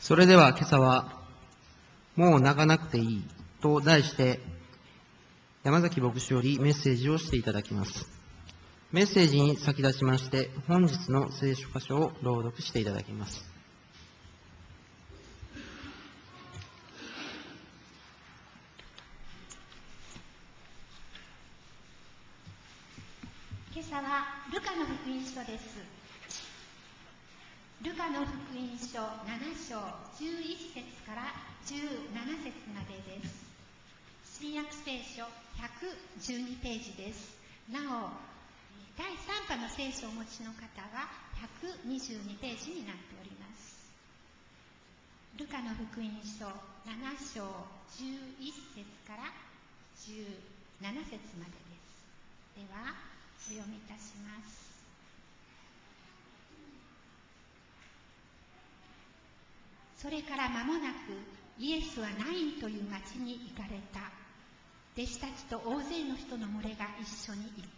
それでは今朝は、もう泣かなくていいと題して、山崎牧師よりメッセージをしていただきます。メッセージに先立ちまして、本日の聖書箇所を朗読していただきます。 今朝はルカの福音書です。ルカの福音書7章11節から17節までです。新約聖書112ページです。なお、第3波の聖書をお持ちの方は122ページになっております。ルカの福音書7章11節から17節までです。ではお読みいたします。それから間もなくイエスはナインという町に行かれた。弟子たちと大勢の人の群れが一緒に行った。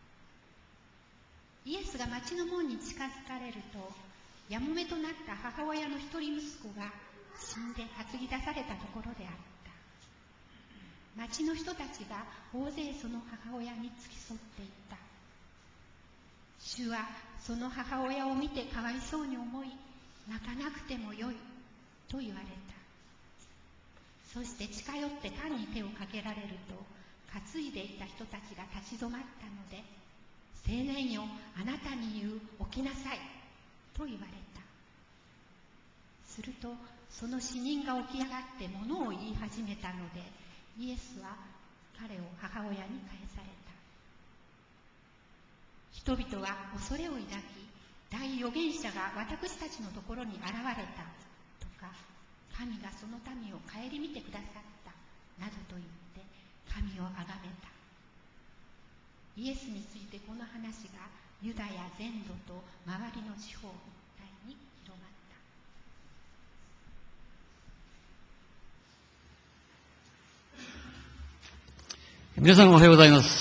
イエスが町の門に近づかれると、やもめとなった母親の一人息子が死んで担ぎ出されたところであった。町の人たちが大勢その母親に付き添っていた。主はその母親を見てかわいそうに思い、泣かなくてもよいと言われた。そして近寄って単に手をかけられると、担いでいた人たちが立ち止まったので、青年よ、あなたに言う、起きなさいと言われた。するとその死人が起き上がって物を言い始めたので、イエスは彼を母親に返された。人々は恐れを抱き、大預言者が私たちのところに現れたとか、神がその民を顧みてくださったなどと言って神をあがめた。イエスについてこの話がユダヤ全土と周りの地方一帯に広まった。 皆さんおはようございます。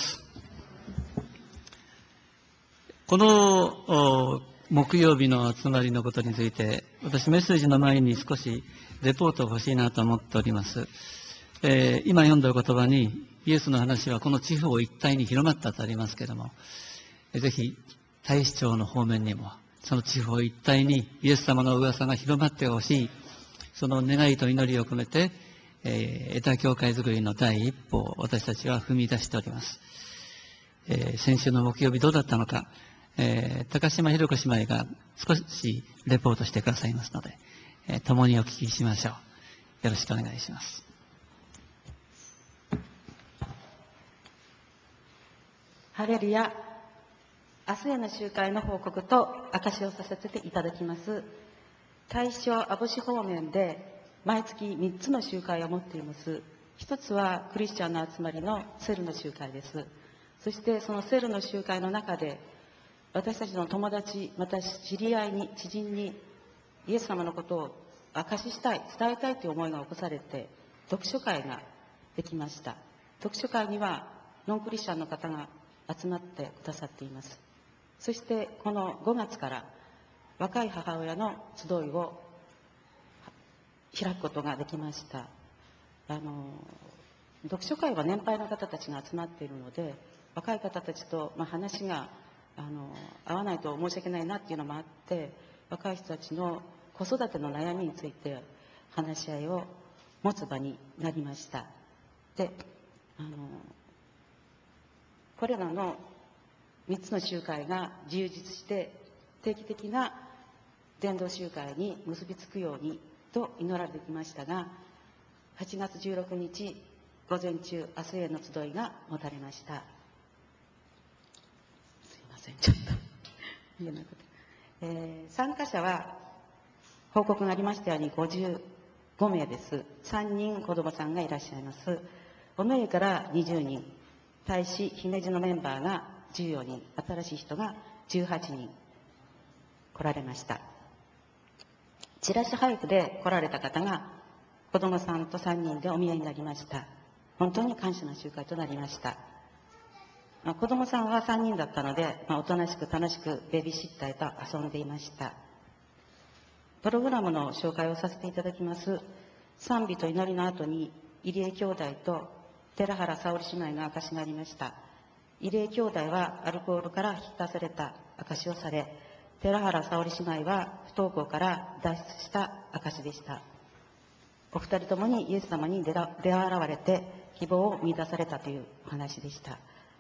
この木曜日の集まりのことについて、私メッセージの前に少しレポートを欲しいなと思っております。今読んだお言葉に、イエスの話はこの地方一帯に広まったとありますけれども、ぜひ太子町の方面にも、その地方一帯にイエス様の噂が広まってほしい、その願いと祈りを込めて、江田教会づくりの第一歩を私たちは踏み出しております。先週の木曜日どうだったのか、高島ひろ子姉妹が少しレポートしてくださいますので、共にお聞きしましょう。よろしくお願いします。 ハレルヤ。明日への集会の報告と証しをさせていただきます。大正網干方面で毎月3つの集会を持っています。一つはクリスチャンの集まりのセルの集会です。そしてそのセルの集会の中で、私たちの友達、また知り合いに、知人にイエス様のことを証ししたい、伝えたいという思いが起こされて、読書会ができました。読書会にはノンクリスチャンの方が集まってくださっています。そしてこの5月から若い母親の集いを開くことができました。読書会は年配の方たちが集まっているので、若い方たちと話が合わないと申し訳ないなっていうのもあって、若い人たちの子育ての悩みについて話し合いを持つ場になりました。で、これらの3つの集会が充実して定期的な伝道集会に結びつくようにと祈られてきましたが、8月16日午前中、明日への集いが持たれました。ちょっと言えなくて、参加者は報告がありましたように55名です。3人子供さんがいらっしゃいます。尾上から20人、大使姫路のメンバーが14人、新しい人が18人来られました。チラシ配布で来られた方が子供さんと3人でお見えになりました。本当に感謝の集会となりました。子供さんは3人だったので、おとなしく楽しくベビーシッターと遊んでいました。 プログラムの紹介をさせていただきます。賛美と祈りの後に、入江兄弟と寺原沙織姉妹の証しがありました。入江兄弟はアルコールから引き出された証しをされ、寺原沙織姉妹は不登校から脱出した証でした。お二人ともにイエス様に出会われて希望を見出されたというお話でした。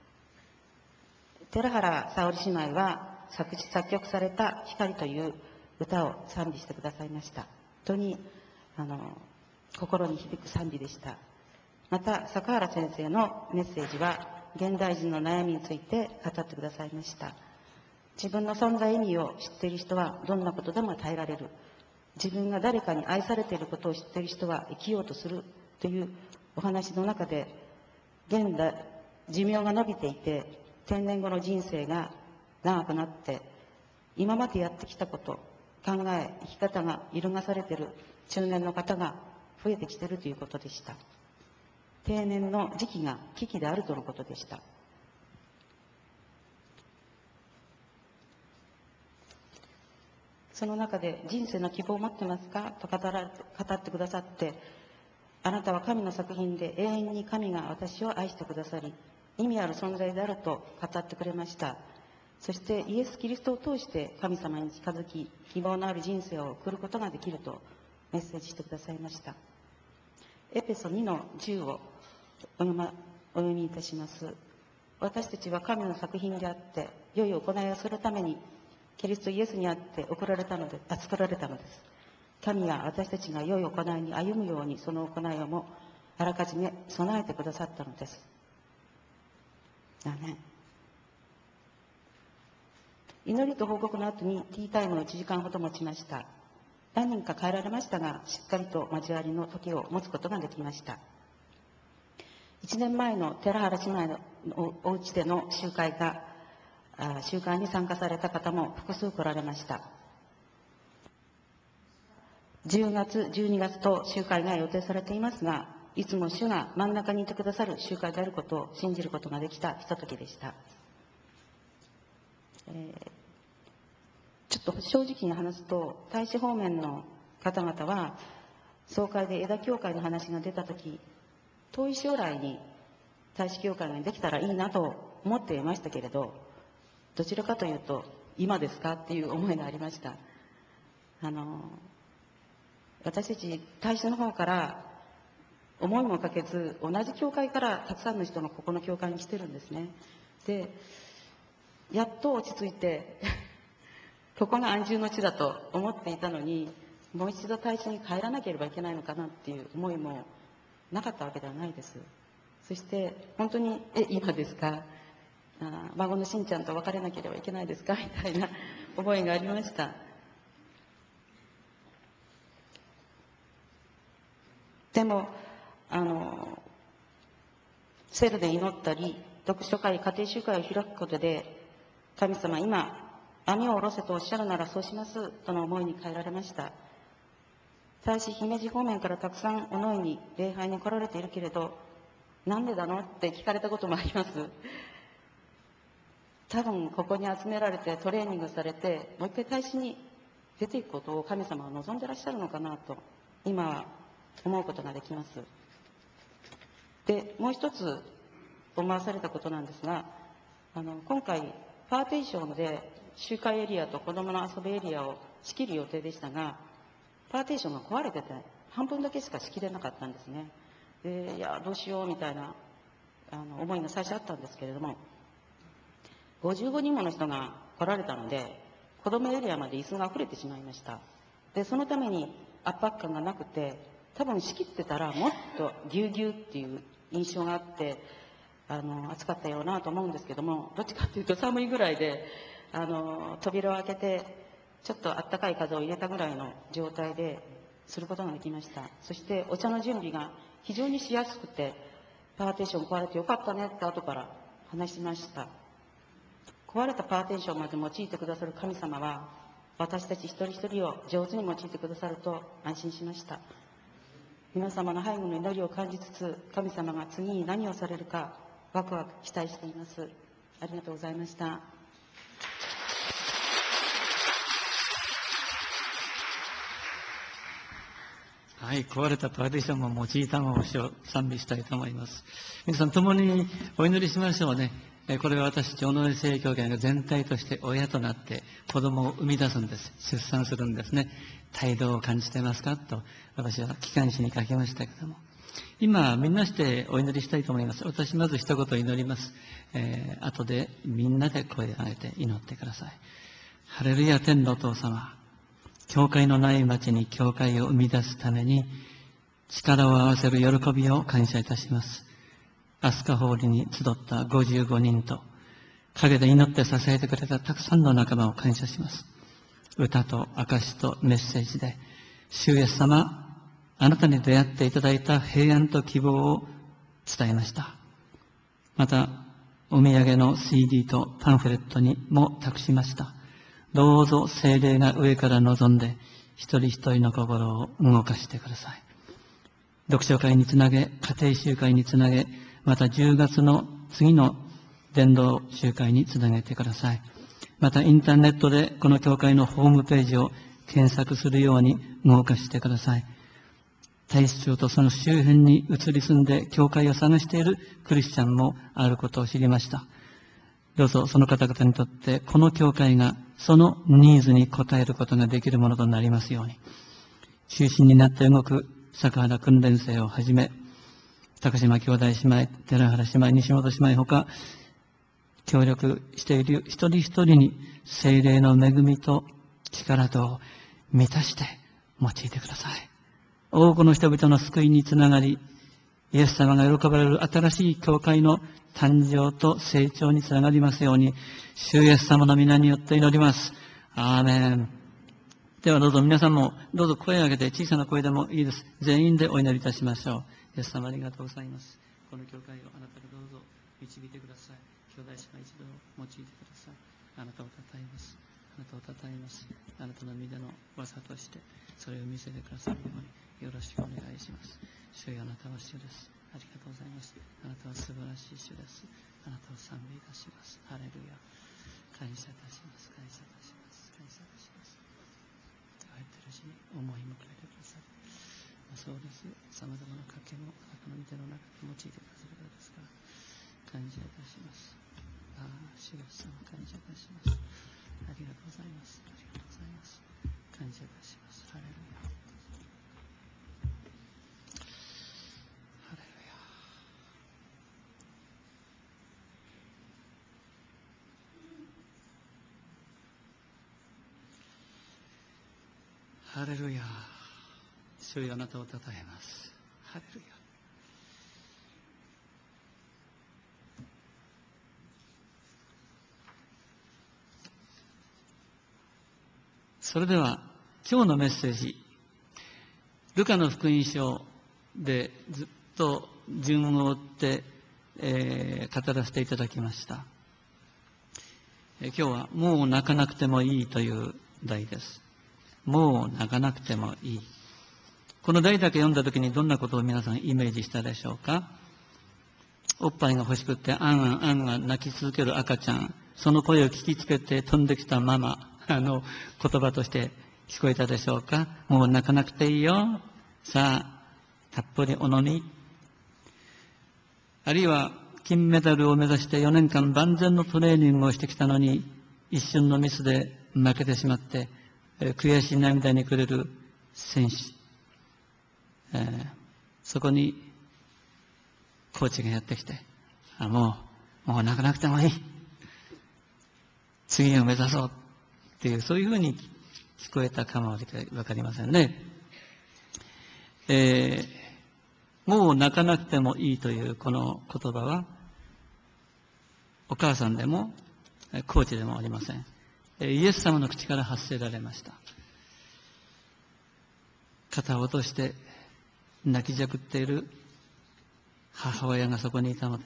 寺原沙織姉妹は作詞作曲された光という歌を賛美してくださいました。本当に心に響く賛美でした。また坂原先生のメッセージは現代人の悩みについて語ってくださいました。自分の存在意味を知っている人はどんなことでも耐えられる。自分が誰かに愛されていることを知っている人は生きようとするというお話の中で、現代寿命が伸びていて定年後の人生が長くなって、今までやってきたこと、考え、生き方が揺るがされている中年の方が増えてきているということでした。定年の時期が危機であるとのことでした。その中で、人生の希望を持ってますかと語ってくださって、あなたは神の作品で永遠に神が私を愛してくださり、意味ある存在であると語ってくれました。そしてイエス・キリストを通して神様に近づき、希望のある人生を送ることができるとメッセージしてくださいました。エペソ2の10をお読みいたします。私たちは神の作品であって、良い行いをするためにキリストイエスにあって作られたのです。神が私たちが良い行いに歩むように、その行いをもあらかじめ備えてくださったのです。アーメン。祈りと報告の後にティータイムを1時間ほど持ちました。何人か帰られましたが、しっかりと交わりの時を持つことができました。1年前の寺原姉妹のお家での集会に参加された方も複数来られました。10月、12月と集会が予定されていますが、いつも主が真ん中にいてくださる集会であることを信じることができたひとときでした。ちょっと正直に話すと、大使方面の方々は、総会で枝教会の話が出たとき、遠い将来に大使教会ができたらいいなと思っていましたけれど、どちらかというと、今ですかっていう思いがありました。私たち大使の方から思いもかけず、同じ教会からたくさんの人がここの教会に来てるんですね。で、やっと落ち着いてここが安住の地だと思っていたのに、もう一度大使に帰らなければいけないのかなっていう思いもなかったわけではないです。そして本当に今ですか、孫のしんちゃんと別れなければいけないですかみたいな思いがありました。でもセルで祈ったり、読書会、家庭集会を開くことで、神様、今網を下ろせとおっしゃるならそうしますとの思いに変えられました。大使姫路方面からたくさんおのいに礼拝に来られているけれど、なんでだのって聞かれたこともあります。多分ここに集められてトレーニングされて、もう一回大使に出ていくことを神様は望んでらっしゃるのかなと今は思うことができます。で、もう一つ思わされたことなんですが、今回パーテーションで集会エリアと子どもの遊びエリアを仕切る予定でしたが、パーテーションが壊れてて半分だけしか仕切れなかったんですね。で、いやどうしようみたいな思いが最初あったんですけれども、55人もの人が来られたので、子どもエリアまで椅子が溢れてしまいました。で、そのために圧迫感がなくて、多分仕切ってたらもっとぎゅうぎゅうっていう印象があって、暑かったようなと思うんですけども、どっちかっていうと寒いぐらいで、扉を開けてちょっとあったかい風を入れたぐらいの状態ですることができました。そしてお茶の準備が非常にしやすくて、パーテーション壊れてよかったねって後から話しました。壊れたパーテーションまで用いてくださる神様は、私たち一人一人を上手に用いてくださると安心しました。皆様の背後の祈りを感じつつ、神様が次に何をされるかワクワク期待しています。ありがとうございました。 はい、壊れたパーティションも用いたままを賛美したいと思います。皆さん共にお祈りしましょうね。これは私、城之内聖教会が全体として親となって子供を生み出すんです。出産するんですね。態度を感じてますかと私は機関誌に書きましたけども。今、みんなしてお祈りしたいと思います。私まず一言祈ります。後でみんなで声を上げて祈ってください。ハレルヤ、天のお父様。教会のない町に教会を生み出すために力を合わせる喜びを感謝いたします。飛鳥ホールに集った55人と陰で祈って支えてくれたたくさんの仲間を感謝します。歌と証とメッセージで主イエス様、あなたに出会っていただいた平安と希望を伝えました。またお土産の CD とパンフレットにも託しました。どうぞ聖霊が上から望んで一人一人の心を動かしてください。読書会につなげ、家庭集会につなげ、また10月の次の伝道集会につなげてください。またインターネットでこの教会のホームページを検索するように動かしてください。大使町とその周辺に移り住んで教会を探しているクリスチャンもあることを知りました。どうぞその方々にとってこの教会がそのニーズに応えることができるものとなりますように、中心になって動く坂原訓練生をはじめ、高島兄弟姉妹、寺原姉妹、西本姉妹ほか協力している一人一人に聖霊の恵みと力と満たして用いてください。多くの人々の救いにつながり、イエス様が喜ばれる新しい教会の誕生と成長につながりますように、主イエス様の皆によって祈ります。アーメン。ではどうぞ皆さんもどうぞ声を上げて、小さな声でもいいです。全員でお祈りいたしましょう。イエス様ありがとうございます。この教会をあなたがどうぞ導いてください。兄弟姉妹一同用いてください。あなたをたたえます。あなたをたたえます。あなたの御手の技としてそれを見せてくださるようによろしくお願いします。主よ、あなたは主です。ありがとうございます。あなたは素晴らしい主です。あなたを賛美いたします。ハレルヤ。感謝いたします。感謝いたします。感謝いたします。入ってるし、思いも変えてください。そうです。さまざまな賭けもあなたの御手の中で用いてくださるからですから、感謝いたします。ああ、主イエス様、感謝いたします。ありがとうございます。ありがとうございます。感謝いたします。ハレルヤ。ハレルヤ。ハレルヤ。主よ、あなたをたたえます。ハレルヤ。それでは今日のメッセージ、ルカの福音書でずっと順を追って、語らせていただきました。今日はもう泣かなくてもいいという題です。もう泣かなくてもいい。この題だけ読んだときにどんなことを皆さんイメージしたでしょうか。おっぱいが欲しくってあんあんあんあん泣き続ける赤ちゃん、その声を聞きつけて飛んできたママ、言葉として聞こえたでしょうか。もう泣かなくていいよ。さあ、たっぷりお飲み。あるいは金メダルを目指して4年間万全のトレーニングをしてきたのに、一瞬のミスで負けてしまって、悔しい涙にくれる選手。そこにコーチがやってきて、もう泣かなくてもいい。次を目指そうっていう、そういうふうに聞こえたかもわかりませんね。もう泣かなくてもいいというこの言葉は、お母さんでもコーチでもありません。イエス様の口から発せられました。肩を落として泣きじゃくっている母親がそこにいたのです。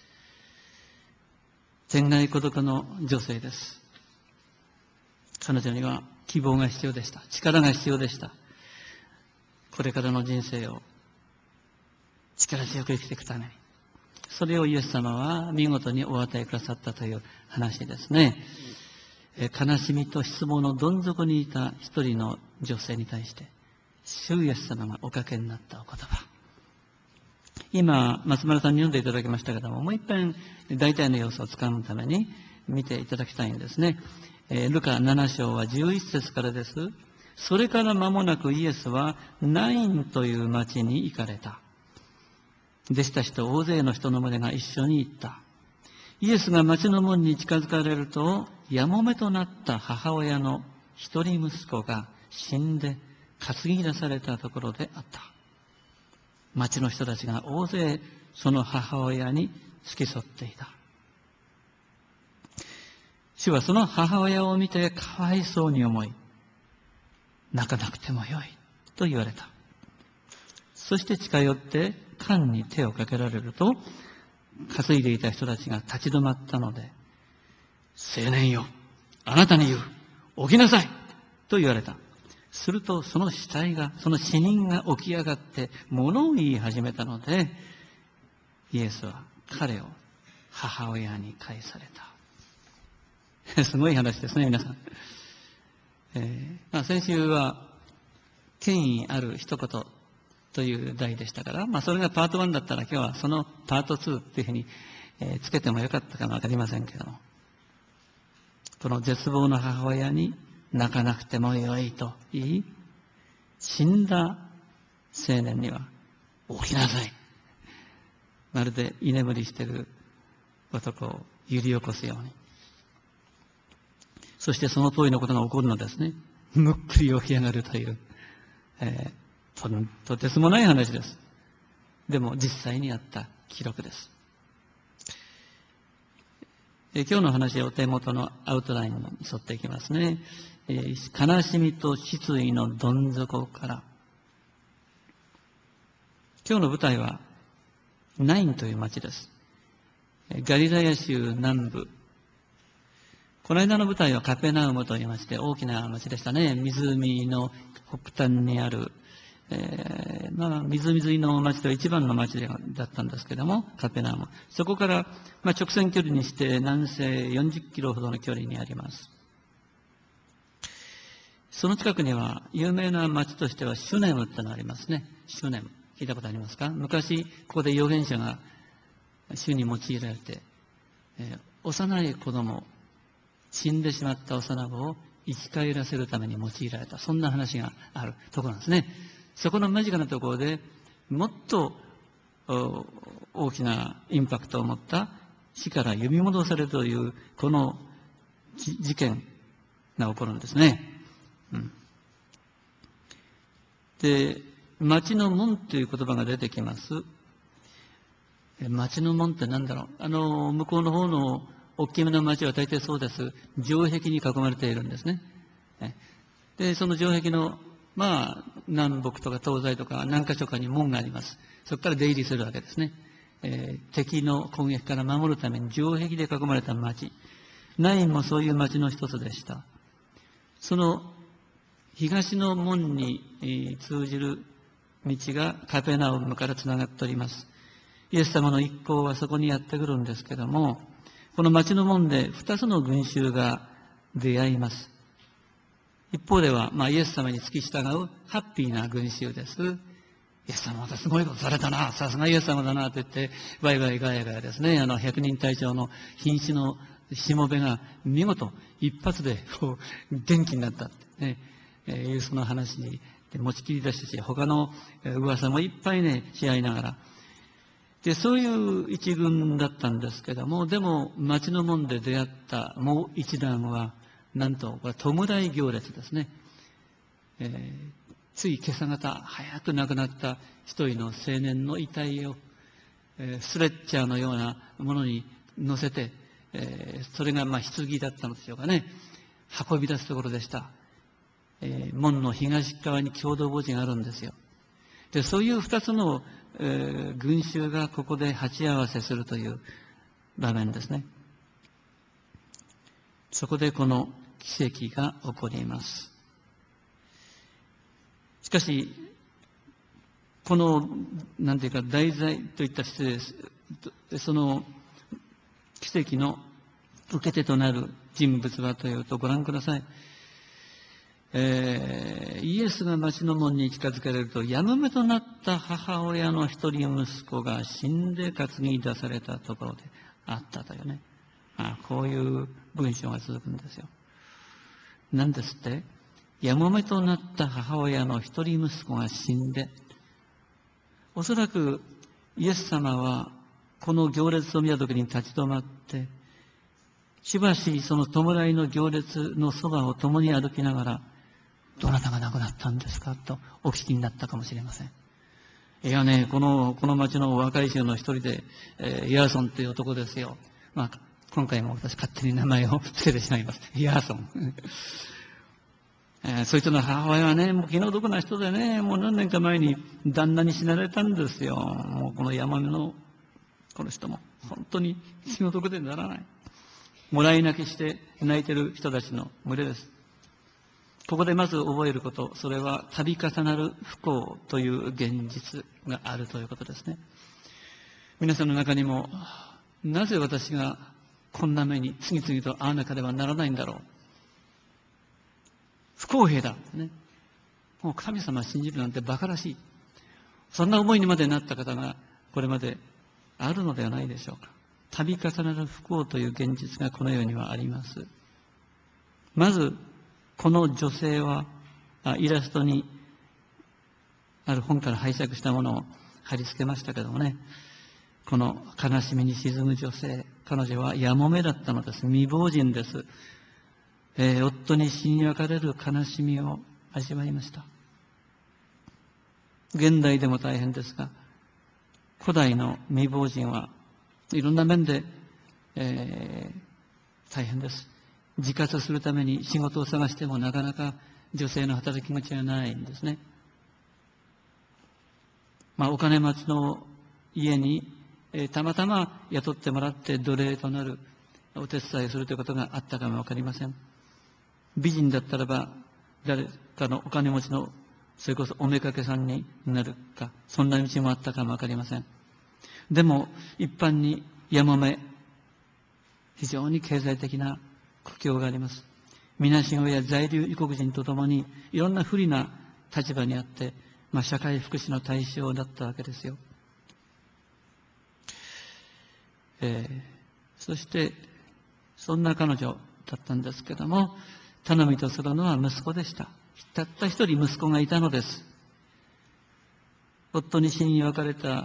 天涯孤独の女性です。彼女には希望が必要でした。力が必要でした。これからの人生を力強く生きていくために。それをイエス様は見事にお与えくださったという話ですね。悲しみと失望のどん底にいた一人の女性に対して、 主イエス様がおかけになったお言葉。今、松村さんに読んでいただきましたけども、もう一遍大体の要素をつかむために見ていただきたいんですね。ルカ7章は11節からです。それから間もなくイエスはナインという町に行かれた。弟子たちと大勢の人の群れが一緒に行った。イエスが町の門に近づかれると、やもめとなった母親の一人息子が死んで担ぎ出されたところであった。町の人たちが大勢その母親に付き添っていた。主はその母親を見てかわいそうに思い、泣かなくてもよいと言われた。そして近寄って缶に手をかけられると、担いでいた人たちが立ち止まったので、青年よ、あなたに言う、起きなさいと言われた。するとその死人が起き上がって物を言い始めたので、イエスは彼を母親に返された。すごい話ですね、皆さん。先週は権威ある一言という題でしたから、それがパート1だったら今日はそのパート2っていうふうに、つけてもよかったかもわかりませんけども、この絶望の母親に泣かなくてもよいと言い、死んだ青年には起きなさい。まるで居眠りしている男を揺り起こすように。そしてその通りのことが起こるのですね。むっくり起き上がるという、とてつもない話です。でも実際にあった記録です。今日の話はお手元のアウトラインに沿っていきますね。悲しみと失意のどん底から。今日の舞台はナインという町です。ガリラヤ州南部。この間の舞台はカペナウムという町で大きな町でしたね。湖の北端にある、湖沿いの町では一番の町だったんですけども、カペナウム。そこから、直線距離にして南西40キロほどの距離にあります。その近くには有名な町としてはシュネムってのがありますね。シュネム。聞いたことありますか？昔、ここで預言者が主に用いられて、幼い子供、死んでしまった幼子を生き返らせるために用いられた。そんな話があるところなんですね。そこの間近なところでもっと大きなインパクトを持った死から呼び戻されるというこの事件が起こるんですね。で、町の門という言葉が出てきます。町の門って何だろう。向こうの方の大きめの町は大抵そうです。城壁に囲まれているんですね。で、その城壁の南北とか東西とか何か所かに門があります。そこから出入りするわけですね。敵の攻撃から守るために城壁で囲まれた町。ナインもそういう町の一つでした。その東の門に通じる道がカペナウムからつながっております。イエス様の一行はそこにやってくるんですけども、この町の門で2つの群衆が出会います。一方では、イエス様に付き従うハッピーな群衆です。イエス様またすごいことされたな、さすがイエス様だなと言って、ワイワイガヤガヤですね、百人隊長の瀕死のしもべが見事一発で元気になったってね、いうその話に持ちきり出したし、他の噂もいっぱいね、し合いながら。で、そういう一群だったんですけども、でも町の門で出会ったもう一団は、なんと、これ弔い行列ですね。つい今朝方、早く亡くなった一人の青年の遺体を、ストレッチャーのようなものに乗せて、それが棺だったのでしょうかね。運び出すところでした。門の東側に共同墓地があるんですよ。で、そういう二つの、群衆がここで鉢合わせするという場面ですね。そこでこの奇跡が起こります。しかし、この、なんていうか、題材といった失礼です。その奇跡の受け手となる人物はというと、ご覧ください。 イエスが町の門に近づかれると、やもめとなった母親の一人息子が死んで担ぎ出されたところであったというね。こういう文章が続くんですよ。何ですって？やもめとなった母親の一人息子が死んで、おそらくイエス様はこの行列を見たときに立ち止まって、しばしその弔いの行列のそばを共に歩きながら、どなたが亡くなったんですかとお聞きになったかもしれません。いやね、この町の若い衆の一人で、ヤーソンという男ですよ。今回も私勝手に名前をつけてしまいます。ヤーソン。そいつの母親はね、もう気の毒な人でね、もう何年か前に旦那に死なれたんですよ。もうこのヤモメのこの人も本当に気の毒でならない。もらい泣きして泣いてる人たちの群れです。ここでまず覚えること、それは度重なる不幸という現実があるということですね。皆さんの中にも、なぜ私がこんな目に次々と遭わなければならないんだろう。不公平だ、ね。もう神様を信じるなんて馬鹿らしい。そんな思いにまでなった方がこれまであるのではないでしょうか。度重なる不幸という現実がこの世にはあります。まず、この女性はイラストにある本から拝借したものを貼り付けましたけどもね、この悲しみに沈む女性、彼女はやもめだったのです。未亡人です。夫に死に別れる悲しみを味わいました。現代でも大変ですが、古代の未亡人はいろんな面で、大変です。自活するために仕事を探してもなかなか女性の働き口がないんですね。お金持ちの家に、たまたま雇ってもらって奴隷となるお手伝いをするということがあったかもわかりません。美人だったらば誰かのお金持ちのそれこそおめかけさんになるか、そんな道もあったかもわかりません。でも一般にやもめ、非常に経済的な苦境があります。みなしごや在留異国人とともにいろんな不利な立場にあって、社会福祉の対象だったわけですよ。そしてそんな彼女だったんですけども、頼みとするのは息子でした。たった一人息子がいたのです。夫に死に別れた、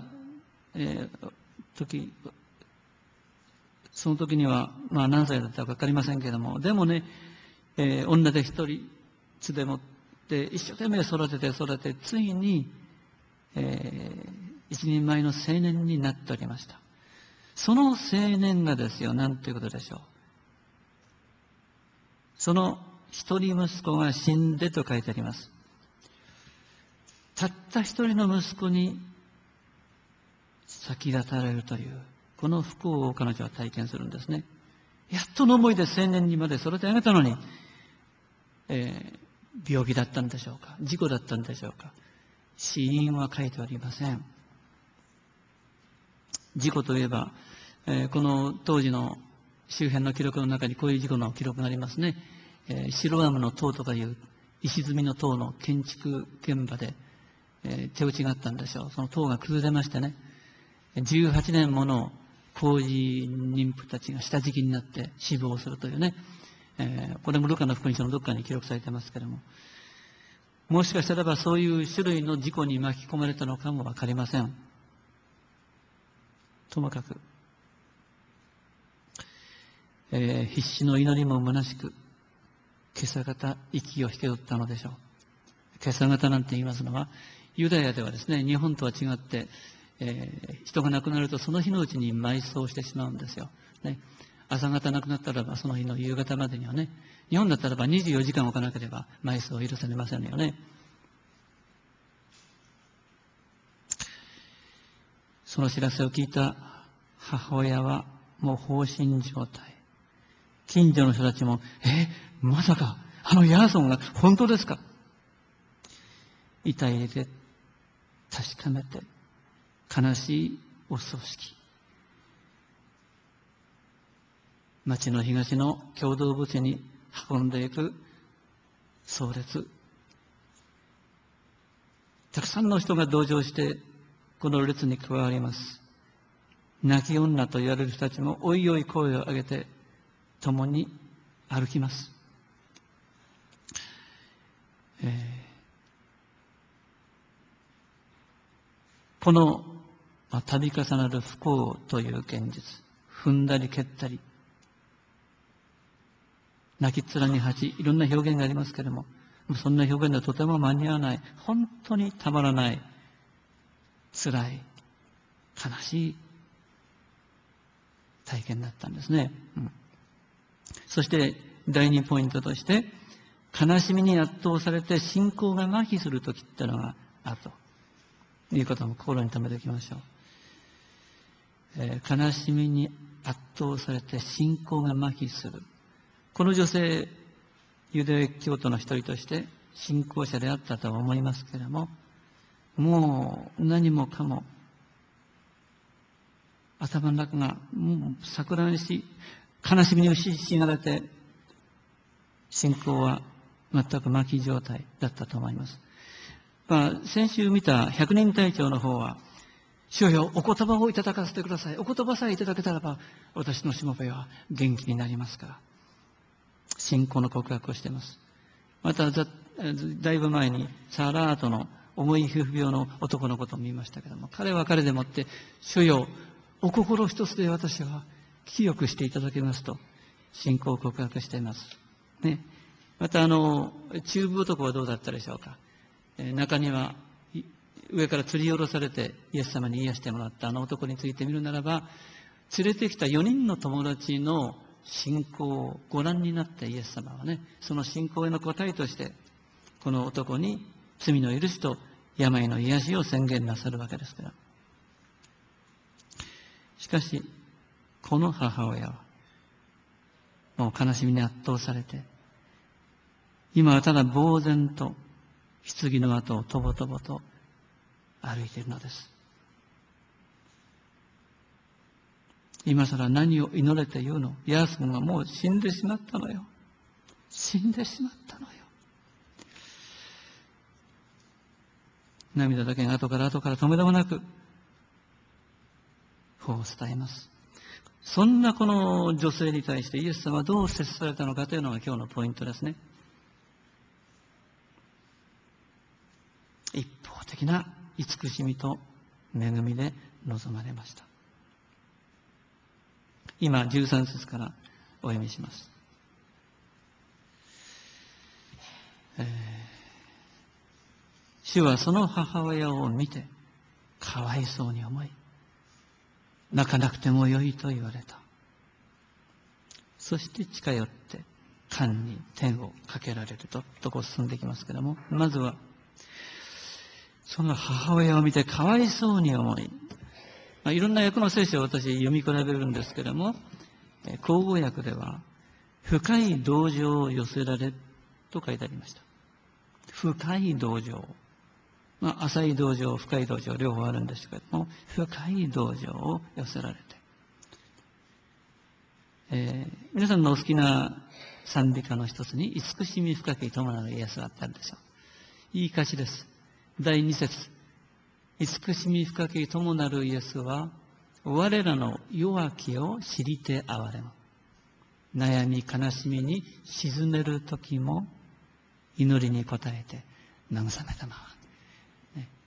時、その時には何歳だったか分かりませんけれども、でもね、女で一人つでもって一生懸命育ててついに、一人前の青年になっておりました。その青年がですよ、何ということでしょう。その一人息子が死んでと書いてあります。たった一人の息子に先立たれるというこの不幸を彼女は体験するんですね。やっとの思いで青年にまで育て上げたのに、病気だったんでしょうか、事故だったんでしょうか、死因は書いておりません。事故といえば、この当時の周辺の記録の中にこういう事故の記録がありますね。白アムの塔とかいう石積みの塔の建築現場で、手打ちがあったんでしょう。その塔が崩れましてね、18年もの工事妊婦たちが下敷きになって死亡するというね、これもルカの福音書のどっかに記録されてますけれども、もしかしたらばそういう種類の事故に巻き込まれたのかもわかりません。ともかく、必死の祈りも虚しく、今朝方息を引き取ったのでしょう。今朝方なんて言いますのは、ユダヤではですね、日本とは違って、人が亡くなるとその日のうちに埋葬してしまうんですよ。ね、朝方亡くなったらばその日の夕方までにはね、日本だったらば24時間置かなければ埋葬を許されませんよね。その知らせを聞いた母親はもう放心状態。近所の人たちも、まさかあのヤーソンが本当ですか。遺体で確かめて、悲しいお葬式。町の東の共同墓地に運んでいく壮烈。たくさんの人が同情してこの列に加わります。泣き女と言われる人たちもおいおい声を上げて共に歩きます。この度重なる不幸という現実、踏んだり蹴ったり、泣きっ面に蜂、いろんな表現がありますけれども、そんな表現ではとても間に合わない、本当にたまらない、辛い、悲しい体験だったんですね。そして第2ポイントとして、悲しみに圧倒されて信仰が麻痺する時っていうのがあるということも心に留めておきましょう。悲しみに圧倒されて信仰が麻痺する。この女性、ユダヤ教徒の一人として信仰者であったとは思いますけれども、もう何もかも頭の中がもう錯乱し、悲しみに打ちひしがれて、信仰は全く麻痺状態だったと思います。先週見た百人隊長の方は、主よ、お言葉をいただかせてください。お言葉さえいただけたらば、私のしもべは元気になりますから。信仰の告白をしています。また、だいぶ前にサラートの重い皮膚病の男のことを見ましたけれども、彼は彼でもって、主よ、お心一つで私は清くしていただけますと、信仰を告白しています。ね。また、中部男はどうだったでしょうか。中には、上から吊り下ろされてイエス様に癒してもらったあの男について見るならば、連れてきた4人の友達の信仰をご覧になってイエス様はね、その信仰への答えとして、この男に罪の許しと病の癒しを宣言なさるわけですから。しかし、この母親は、もう悲しみに圧倒されて、今はただ呆然と、棺の後をとぼとぼと歩いているのです。今更何を祈れて言うの？ヤース君はもう死んでしまったのよ。死んでしまったのよ。涙だけが後から止めどもなく、こう伝えます。そんなこの女性に対してイエス様はどう接されたのかというのが今日のポイントですね。一方的な慈しみと恵みで臨まれました。今13節からお読みします。主はその母親を見てかわいそうに思い、泣かなくてもよいと言われた。そして近寄って缶に天をかけられるとこう進んでいきますけれども、まずはその母親を見てかわいそうに思い、いろんな訳の聖書を私読み比べるんですけれども、口語訳では深い同情を寄せられと書いてありました。深い同情、浅い同情、深い同情両方あるんですけれども、深い同情を寄せられて、皆さんのお好きな賛美歌の一つに慈しみ深き伴うイエスがあったんですよ。いい歌詞です。第2節、慈しみ深き友なるイエスは我らの弱きを知りて憐れむ。悩み悲しみに沈める時も祈りに応えて慰めたまま、ね、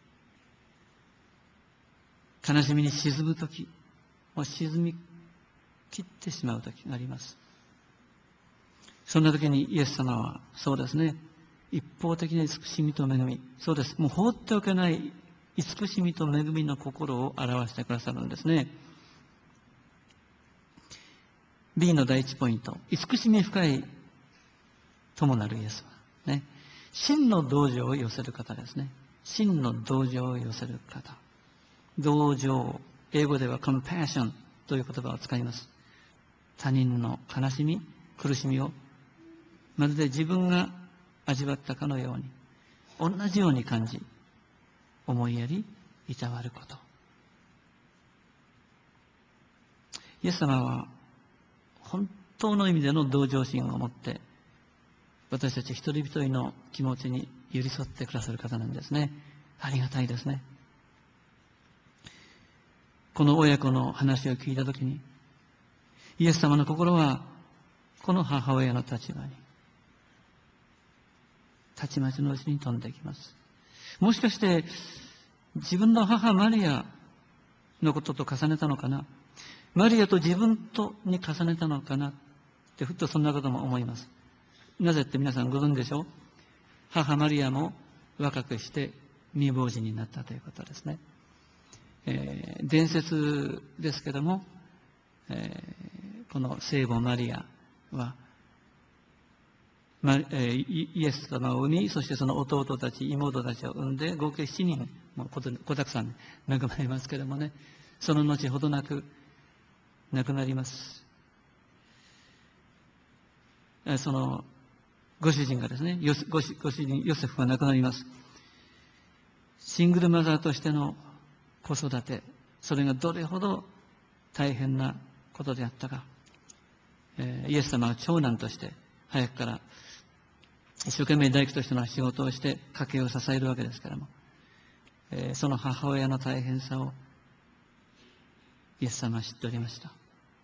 悲しみに沈む時、もう沈み切ってしまう時があります。そんな時にイエス様はそうですね、一方的な慈しみと恵み、そうです、もう放っておけない慈しみと恵みの心を表してくださるんですね。B の第一ポイント、慈しみ深い友なるイエスは、ね、真の同情を寄せる方ですね。真の同情を寄せる方。同情、英語では compassion という言葉を使います。他人の悲しみ、苦しみをまるで自分が味わったかのように、同じように感じ、思いやり、いたわること。イエス様は本当の意味での同情心を持って私たち一人一人の気持ちに寄り添ってくださる方なんですね。ありがたいですね。この親子の話を聞いたときに、イエス様の心はこの母親の立場にたちまちのうちに飛んできます。もしかして自分の母マリアのことと重ねたのかな、マリアと自分とに重ねたのかなってふっとそんなことも思います。なぜって皆さんご存知でしょう。母マリアも若くして未亡人になったということですね。伝説ですけども、この聖母マリアは、イエス様を産み、そしてその弟たち妹たちを産んで合計7人も子だくさん恵まれますけどもね、その後ほどなく亡くなります。そのご主人がですね、ご主人ヨセフが亡くなります。シングルマザーとしての子育て、それがどれほど大変なことであったか。イエス様は長男として早くから一生懸命大工としての仕事をして家計を支えるわけですからも、その母親の大変さをイエス様は知っておりました。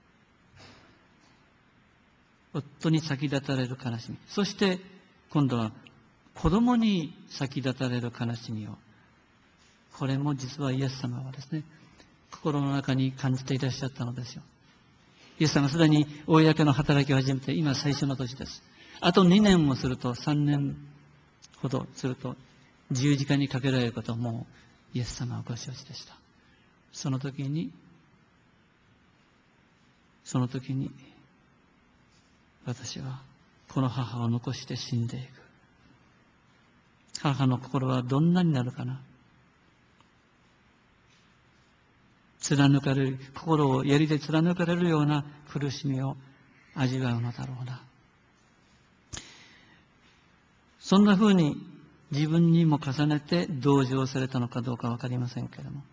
夫に先立たれる悲しみ、そして今度は子供に先立たれる悲しみを、これも実はイエス様はですね、心の中に感じていらっしゃったのですよ。イエス様はすでに公の働きを始めて今最初の年です。あと2年もすると、3年ほどすると十字架にかけられることをもうイエス様はご承知でした。その時に私はこの母を残して死んでいく。母の心はどんなになるかな。貫かれる、心を槍で貫かれるような苦しみを味わうのだろうな。そんな風に自分にも重ねて同情されたのかどうかわかりませんけれども、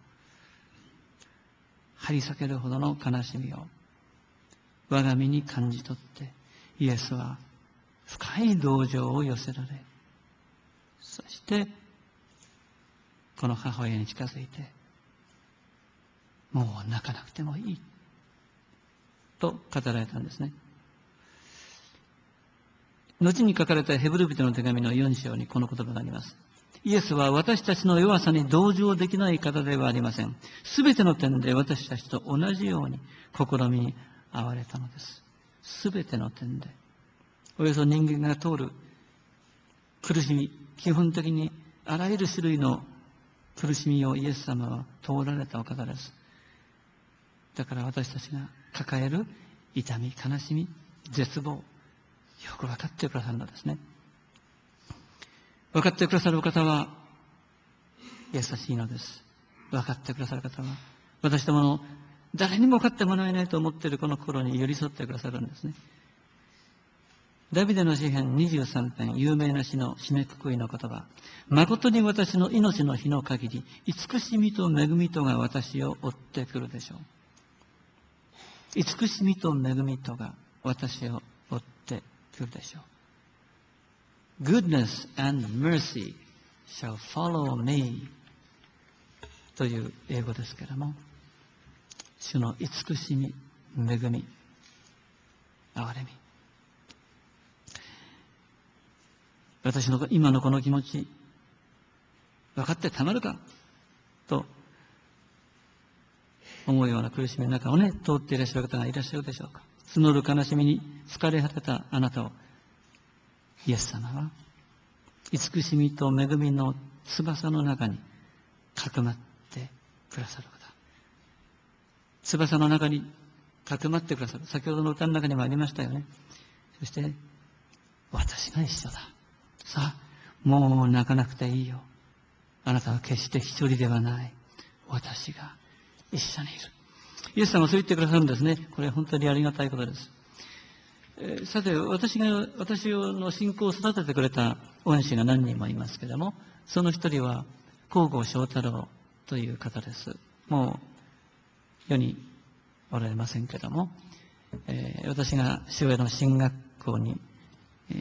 張り裂けるほどの悲しみを我が身に感じ取ってイエスは深い同情を寄せられ、そしてこの母親に近づいて、もう泣かなくてもいいと語られたんですね。後に書かれたヘブル人の手紙の4章にこの言葉があります。イエスは私たちの弱さに同情できない方ではありません。すべての点で私たちと同じように試みに遭われたのです。すべての点で。およそ人間が通る苦しみ、基本的にあらゆる種類の苦しみをイエス様は通られたお方です。だから私たちが抱える痛み、悲しみ、絶望、よく分かってくださるのですね。分かってくださる方は優しいのです。分かってくださる方は私どもの誰にも分かってもらえないと思っているこの心に寄り添ってくださるんですね。ダビデの詩編23編、有名な詩の締めくくりの言葉。誠に私の命の日の限り、慈しみと恵みとが私を追ってくるでしょう。慈しみと恵みとが私を追ってくるでしょう。Goodness and mercy shall follow me という英語ですけれども、主の慈しみ、恵み、憐れみ。私の今のこの気持ち、分かってたまるかと思うような苦しみの中をね、通っていらっしゃる方がいらっしゃるでしょうか。募る悲しみに疲れ果てたあなたを、イエス様は、慈しみと恵みの翼の中にかくまってくださる方。翼の中にかくまってくださる。先ほどの歌の中にもありましたよね。そして、私が一緒だ。さあ、もう泣かなくていいよ。あなたは決して一人ではない。私が一緒にいる。イエス様はそう言ってくださるんですね。これは本当にありがたいことです。さて、私の信仰を育ててくれた恩師が何人もいますけれども、その一人は皇后正太郎という方です。もう世におられませんけれども、私が主への進学校に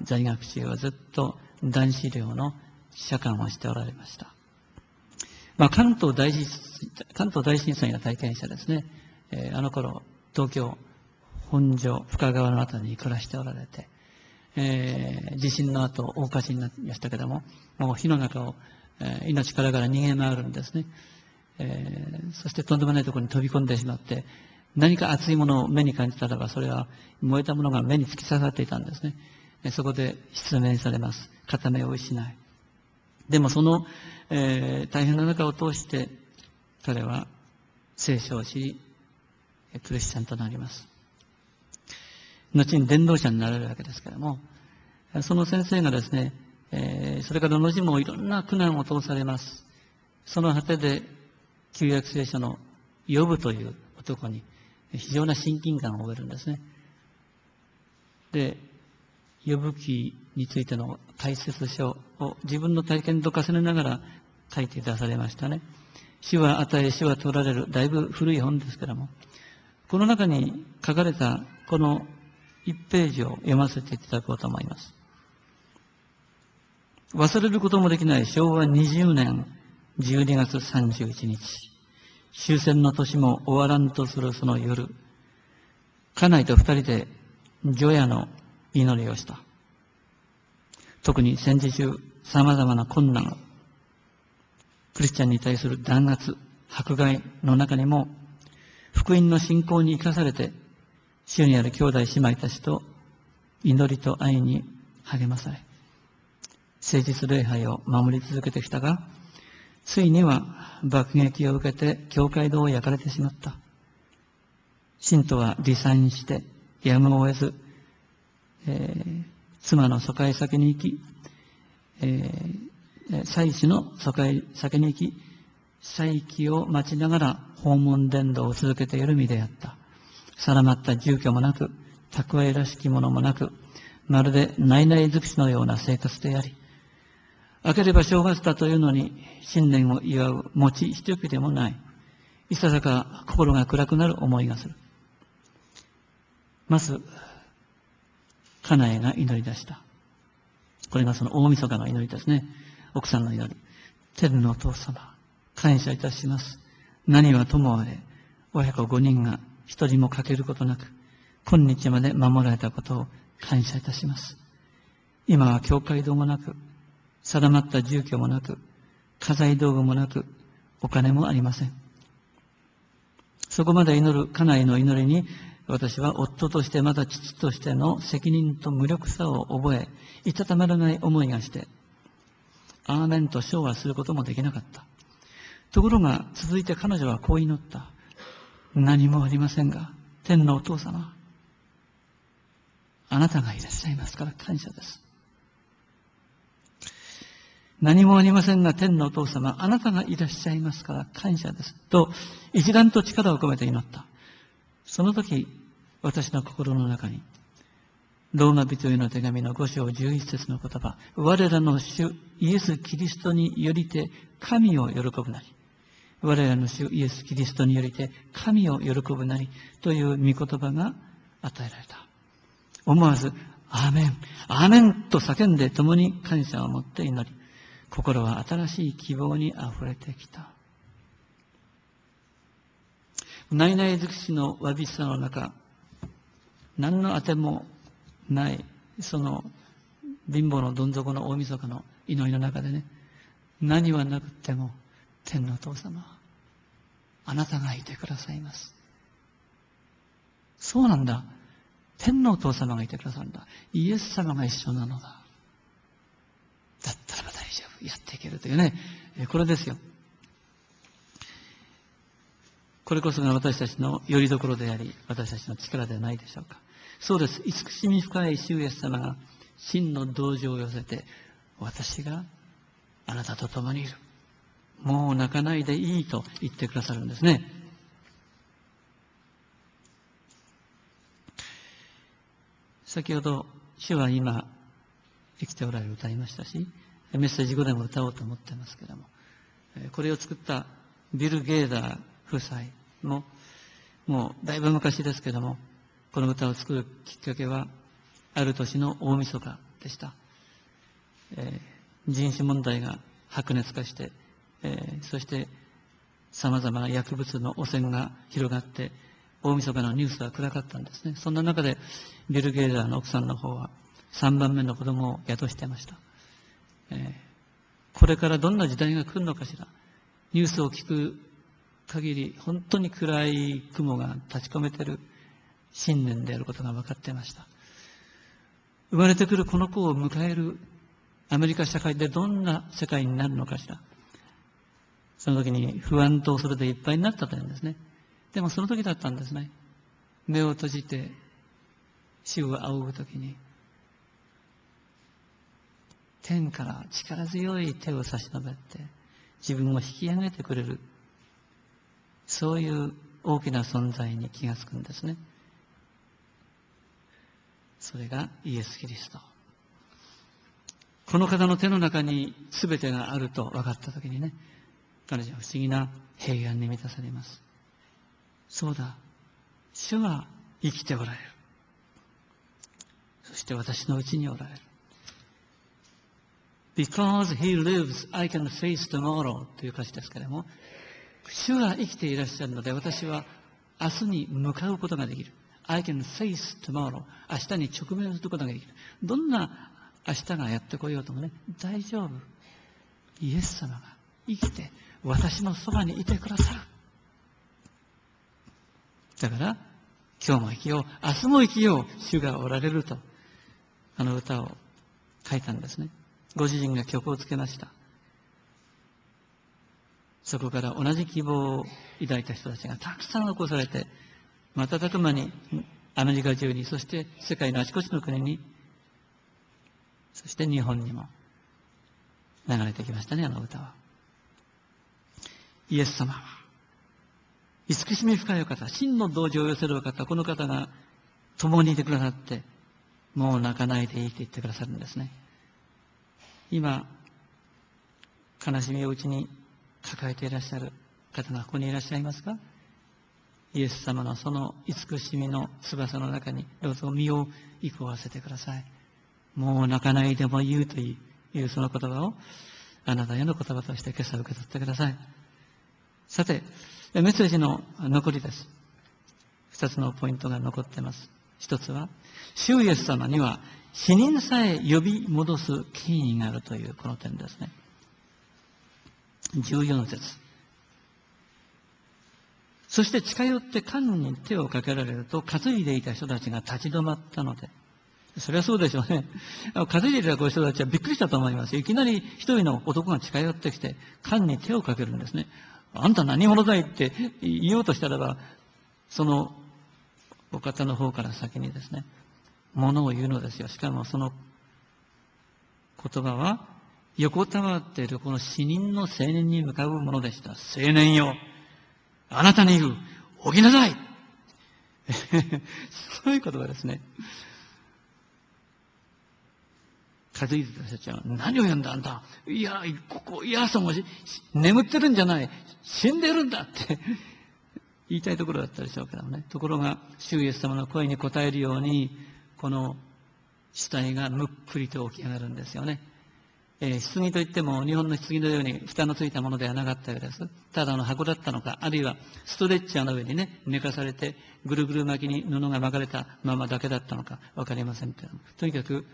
在学中はずっと男子寮の社官をしておられました。関東大震災の体験者ですね。あの頃、東京、本所、深川のあたりに暮らしておられて、地震の後、大火事になりましたけども、もう火の中を、命からがら逃げ回るんですね。そしてとんでもないところに飛び込んでしまって、何か熱いものを目に感じたらば、それは燃えたものが目に突き刺さっていたんですね。そこで失明されます。片目を失い。でもその、大変な中を通して、彼は聖書を知り、クリスチャンとなります。後に伝道者になれるわけですけれども、その先生がですね、それから後もいろんな苦難を通されます。その果てで、旧約聖書のヨブという男に非常な親近感を覚えるんですね。で、ヨブ記についての解説書を自分の体験と重ねながら書いて出されましたね。主は与え、主は取られる、だいぶ古い本ですけども、この中に書かれたこの1ページを読ませていただこうと思います。忘れることもできない昭和20年12月31日、終戦の年も終わらんとするその夜、家内と2人で除夜の祈りをした。特に戦時中、様々な困難、クリスチャンに対する弾圧、迫害の中にも、福音の信仰に生かされて、主にある兄弟姉妹たちと祈りと愛に励まされ、誠実礼拝を守り続けてきたが、ついには爆撃を受けて教会堂を焼かれてしまった。信徒は離散してやむを得ず、妻の疎開先に行き、妻子の疎開先に行き、再起を待ちながら訪問伝道を続けている身であった。定まった住居もなく、蓄えらしきものもなく、まるで内々尽くしのような生活であり、明ければ正月だというのに新年を祝う餅一口でもない。いささか心が暗くなる思いがする。まず、家内が祈り出した。これがその大晦日の祈りですね。奥さんの祈り。天のお父様、感謝いたします。何はともあれ、親子5人が一人も欠けることなく、今日まで守られたことを感謝いたします。今は教会堂もなく、定まった住居もなく、家財道具もなく、お金もありません。そこまで祈る家内の祈りに、私は夫としてまた父としての責任と無力さを覚え、いたたまらない思いがして、アーメンと唱和することもできなかった。ところが続いて彼女はこう祈った。何もありませんが、天のお父様、あなたがいらっしゃいますから感謝です。何もありませんが、天のお父様、あなたがいらっしゃいますから感謝です。と、一段と力を込めて祈った。その時、私の心の中に、ローマ人への手紙の5章11節の言葉、我らの主イエス・キリストによりて神を喜ぶなり、我らの主イエス・キリストによりて神を喜ぶなりという御言葉が与えられた。思わず、アーメン、アーメンと叫んで共に感謝を持って祈り、心は新しい希望にあふれてきた。内々尽くしのわびしさの中、何のあてもないその貧乏のどん底の大晦日の祈りの中でね、何はなくても天のお父様、あなたがいてくださいます。そうなんだ。天のお父様がいてくださるんだ。イエス様が一緒なのだ。だったらば大丈夫。やっていけるというね。これですよ。これこそが私たちの拠り所であり、私たちの力ではないでしょうか。そうです。慈しみ深い主イエス様が真の同情を寄せて、私があなたと共にいる。もう泣かないでいいと言ってくださるんですね。先ほど、主は今、生きておられる歌いましたし、メッセージ後でも歌おうと思ってますけれども、これを作ったビル・ゲーダー夫妻も、もうだいぶ昔ですけども、この歌を作るきっかけは、ある年の大晦日、 でした。人種問題が白熱化して、そして様々な薬物の汚染が広がって、大晦日のニュースは暗かったんですね。そんな中で、ビル・ゲイザーの奥さんの方は、3番目の子供を宿していました。これからどんな時代が来るのかしら。ニュースを聞く限り、本当に暗い雲が立ち込めている新年であることが分かっていました。生まれてくるこの子を迎えるアメリカ社会でどんな世界になるのかしら。その時に不安と恐れでいっぱいになったというんですね。でもその時だったんですね。目を閉じて主を仰ぐ時に、天から力強い手を差し伸べて自分を引き上げてくれる、そういう大きな存在に気がつくんですね。それがイエス・キリスト。この方の手の中に全てがあると分かったときにね、彼女は不思議な平安に満たされます。そうだ、主は生きておられる。そして私のうちにおられる。Because he lives, I can face tomorrow という歌詞ですけれども、主が生きていらっしゃるので、私は明日に向かうことができる。I can face tomorrow。明日に直面することができる。どんな明日がやってこようともね、大丈夫。イエス様が生きて私のそばにいてくださる。だから今日も生きよう、明日も生きよう、主がおられると、あの歌を書いたんですね。ご主人が曲をつけました。そこから同じ希望を抱いた人たちがたくさん起こされて、瞬く間にアメリカ中に、そして世界のあちこちの国に、そして日本にも流れてきましたね、あの歌は。イエス様は慈しみ深いお方、真の同情を寄せるお方、この方が共にいてくださって、もう泣かないでいいと言ってくださるんですね。今悲しみをうちに抱えていらっしゃる方がここにいらっしゃいますか？イエス様のその慈しみの翼の中にどうぞ身を憩わせてください。もう泣かないでも言うというその言葉をあなたへの言葉として今朝受け取ってください。さて、メッセージの残りです。二つのポイントが残っています。一つは、主イエス様には死人さえ呼び戻す権威があるというこの点ですね。14節。そして近寄って缶に手をかけられると、担いでいた人たちが立ち止まったので、それはそうでしょうね。担いでいたこの人たちはびっくりしたと思います。いきなり一人の男が近寄ってきて、缶に手をかけるんですね。あんた何者だいって言おうとしたらば、そのお方の方から先にですね、ものを言うのですよ。しかもその言葉は、横たわっているこの死人の青年に向かうものでした。青年よ、あなたに言う、起きなさいそういう言葉ですね。担いでた人たちは、何を言うんだあんた。いや、その眠ってるんじゃない。死んでるんだって言いたいところだったでしょうけどね。ところが、主イエス様の声に応えるように、この死体がむっくりと起き上がるんですよね。棺といっても日本の棺のように蓋のついたものではなかったようです。ただの箱だったのか、あるいはストレッチャーの上にね、寝かされて、ぐるぐる巻きに布が巻かれたままだけだったのかわかりませんけども、とにかく、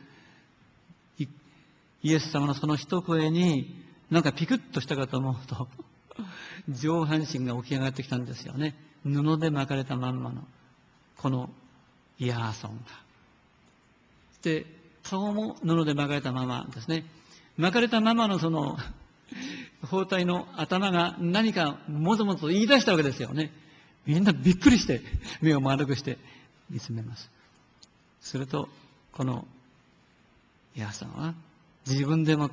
イエス様のその一声に、なんかピクッとしたかと思うと、上半身が起き上がってきたんですよね。布で巻かれたまんまの、このイヤーソンが。で、顔も布で巻かれたままですね。巻かれたままのその包帯の頭が何かもぞもぞと言い出したわけですよね。みんなびっくりして目を丸くして見つめます。するとこのイヤさんは自分でもって、